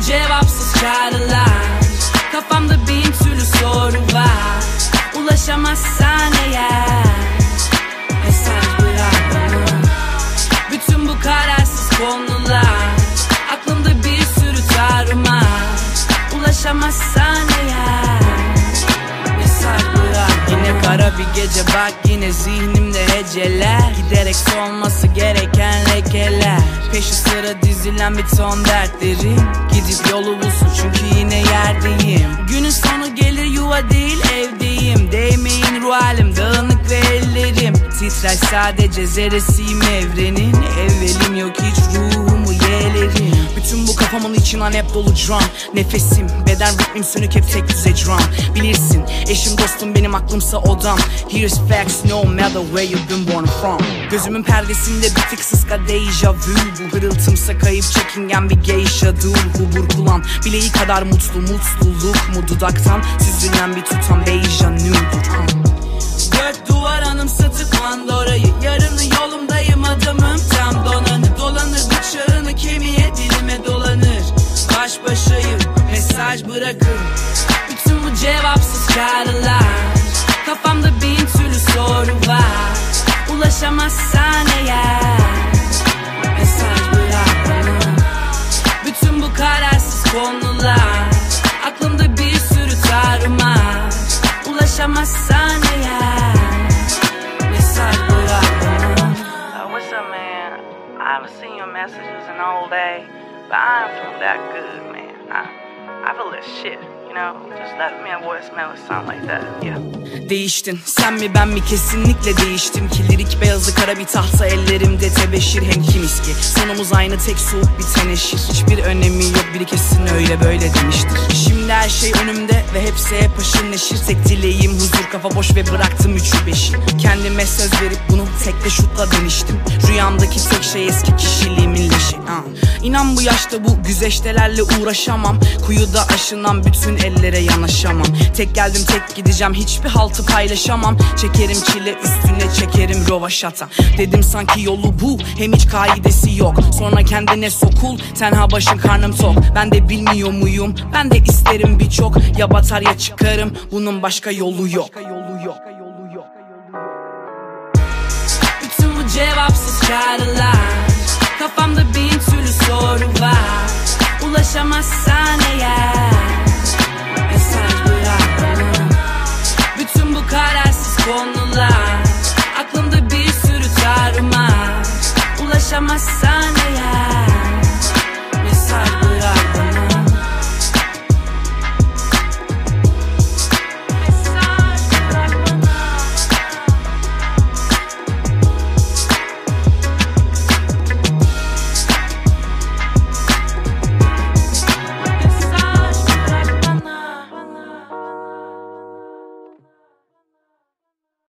cevapsız çağrılar, kafamda bin türlü soru var. Ulaşamazsan eğer mesaj bırak bana. Bütün bu kararsız konular, aklımda bir sürü tarumar. Ulaşamazsan eğer mesaj bırak. Yine kara bir gece bak, yine zihnimde heceler, giderek solması gereken lekeler. Peşi sıra dizilen bir ton dertlerim, gidip yolu bulsun çünkü yine yerdeyim. Günün sonu gelir, yuva değil evdeyim. Değmeyin ruh halim, dağınık ve ellerim titrer, sadece zerresiyim evrenin. Evvelim yok hiç, ruhumu yeğlerim. Bütün bu kafamın içinden hep dolu drum. Nefesim, beden ritmim sönük, hep tek düze drum. Bilirsin eşim dostum benim, aklımsa odam. Here's facts no matter where you've been born from. Gözümün perdesinde bir tık sıska deja vu. Bu hırıltımsa kayıp çekingen bir geisha dur. Hubur kulan bileği kadar mutlu, mutluluk mu dudaktan süzülen bir tutam beija nudur. Dört duvar anımsatır Pandora'yı, yarını yolumdayım adamım tam donanır. Dolanır bıçağını kemiğe, dilime dolanır. Baş başayım, mesaj bırakır. Bütün bu cevapsız çağrılar, kafamda bin türlü soru var. Ulaşamazsan eğer mesaj bırak bana. Bütün bu kararsız konular, aklımda bir sürü tarumar. Ulaşamazsan eğer mesaj bırak bana. What's up, man? I haven't seen your messages in all day, but I ain't feeling that good, man. I feel this shit, you know? Just left me a voicemail or something like that, yeah. Değiştin sen mi ben mi, kesinlikle değiştim ki. Lirik beyazı kara bir tahta, ellerimde tebeşir hem kimiski. Sonumuz aynı, tek soğuk bir teneşir. Hiçbir önemi yok, biri kesin öyle böyle demiştir. Şimdi her şey önümde ve hepsi hep aşırı neşir. Tek dileğim huzur, kafa boş ve bıraktım üçü beşi. Kendime söz verip bunu tekte şutla demiştim. Rüyamdaki tek şey eski kişiliğimin leşi. İnan bu yaşta bu güzeştelerle uğraşamam. Kuyuda aşınan bütün ellere yanaşamam. Tek geldim tek gideceğim, hiçbir haltı paylaşamam. Çekerim çile üstüne çekerim rovaşata. Dedim sanki yolu bu, hem hiç kaidesi yok. Sonra kendine sokul, tenha başın karnım tok. Ben de bilmiyor muyum, ben de isterim birçok. Ya batar ya çıkarım, bunun başka yolu yok. Bütün bu cevapsız çağrılar, kafamda bin türlü soru var. Ulaşamazsan eğer mesaj bırak bana. Bütün bu kararsız konular, aklımda bir sürü tarumar. Ulaşamazsan